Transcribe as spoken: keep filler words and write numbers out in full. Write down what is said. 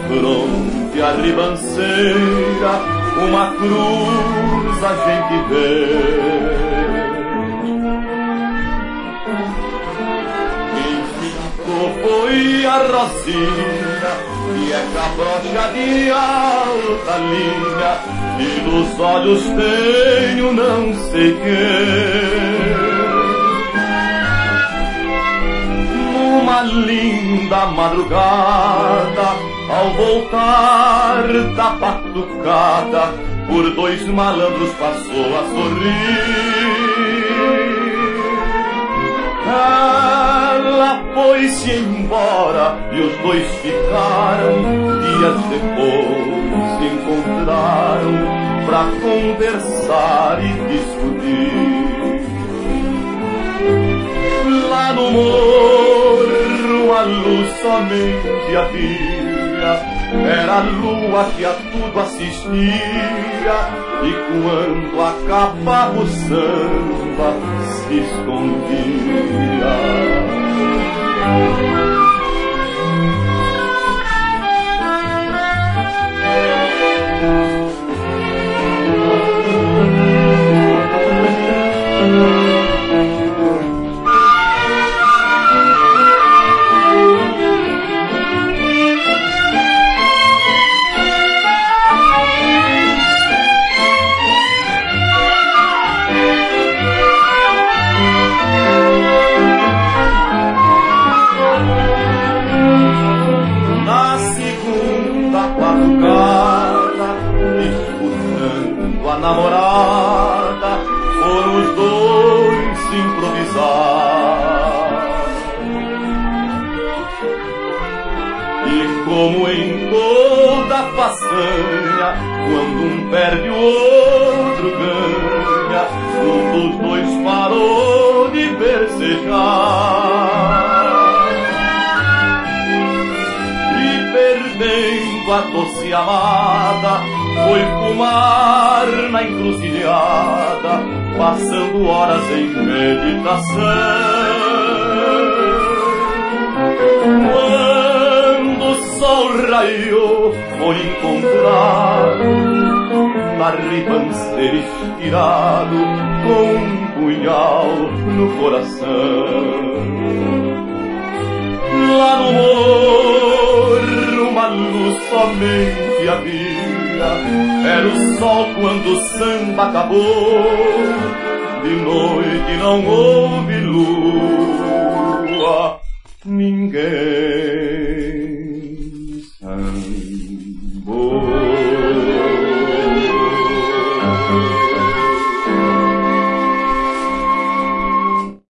fronte a ribanceira, uma cruz a gente vê. Quem ficou foi a Rosinha, que é cabrocha de alta linha, e dos olhos tenho não sei quem. Numa linda madrugada, ao voltar da patucada, por dois malandros passou a sorrir. Ela foi-se embora e os dois ficaram. Dias depois se encontraram pra conversar e discutir. Lá no morro a luz somente havia, era a lua que a tudo assistia, e quando acabava o samba se escondia. A namorada, foram os dois se improvisar. E como em toda façanha, quando um perde o outro ganha, um dos dois parou de persejar. E perdendo a doce amada, foi fumar na encruzilhada, passando horas em meditação. Quando o sol raiou, foi encontrar na ribanceira estirado, com um punhal no coração. Lá no morro uma luz somente havia, era o sol quando o samba acabou. De noite não houve lua, ninguém